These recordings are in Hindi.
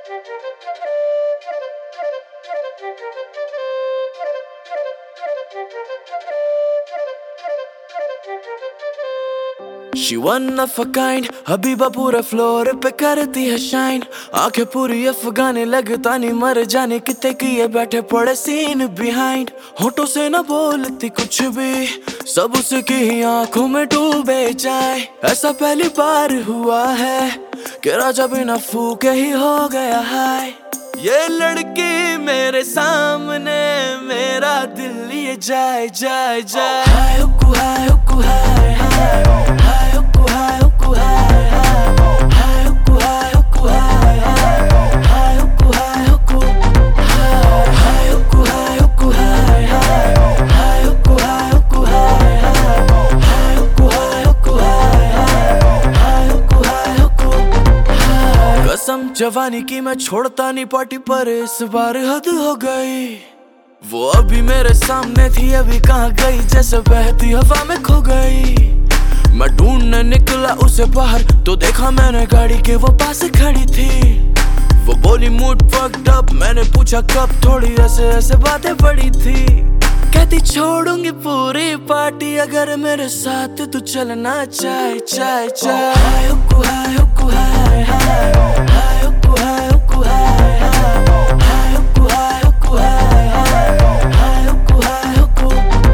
She one of a kind, Habiba पूरा फ्लोर पे करती है शाइन। आंखें पूरी अफगाने लगता नहीं मर जाने कितने किए बैठे पड़े सीन बिहाइंड। होठों से न बोलती कुछ भी, सब उसकी ही आंखों में डूबे जाए। ऐसा पहली बार हुआ है कि राजा बिना फूके ही हो गया हाय। ये लड़की मेरे सामने मेरा दिल लिए जाए जाए जाए। हाय हुक्कू हाय हुक्कू हाय हाय हाय हुक्कू हाय हुक्कू हाय हाय हाय हुक्कू हाय हुक्कू हाय हाय हुक्कू हाय हुक्कू हाय हाय हुक्कू हाय हुक्कू हाय हाय हुक्कू हाय हुक्कू हाय हाय हुक्कू हाय हुक्कू हाय हाय हुक्कू हाय हुक्कू हाय। कसम जवानी की मैं छोड़ता नहीं पार्टी, पर इस बार हद हो गई। वो अभी मेरे सामने थी अभी कहाँ गई, जैसे बहती हवा में खो गई। मैं ढूंढने निकला उसे बाहर तो देखा मैंने गाड़ी के वो पास खड़ी थी। वो बोली मूड फक्ड अप, मैंने पूछा कब, थोड़ी ऐसे ऐसे बातें पड़ी थी। कहती छोड़ूंगी पूरी पार्टी अगर मेरे साथ तू चलना चाहे चाहे चाहे। हाय हुक्कू हाय हुक्कू हाय हाय हाय हुक्कू हाय हुक्कू हाय हाय हुक्कू हाय हुक्कू हाय हाय हुक्कू हाय हुक्कू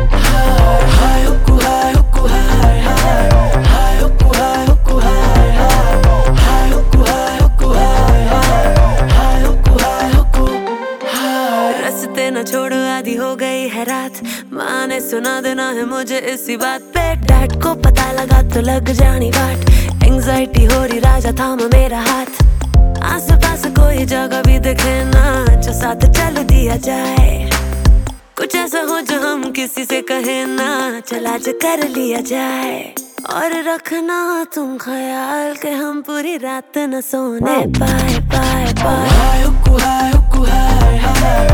हाय हाय हुक्कू हाय हुक्कू हाय हाय हुक्कू हाय हुक्कू हाय हाय हुक्कू हाय हुक्कू हाय हाय हुक्कू हाय हुक्कू हाय। रास्ते न छोड़ो आधी हो गई है रात, माँ ने सुना देना है मुझे इसी बात पे। डैड को पता लगा तो लग जानी बाट, एंग्जाइटी हो रही राजा थामा मेरा हाथ। आस पास कोई जगह भी दिखे ना जो साथ चल दिया जाए, कुछ ऐसा हो जो हम किसी से कहे ना, चला आज कर लिया जाए। और रखना तुम ख्याल के हम पूरी रात न सोने पाए पाए पाए। हाय हुक्कू हाय हुक्कू हाय हाय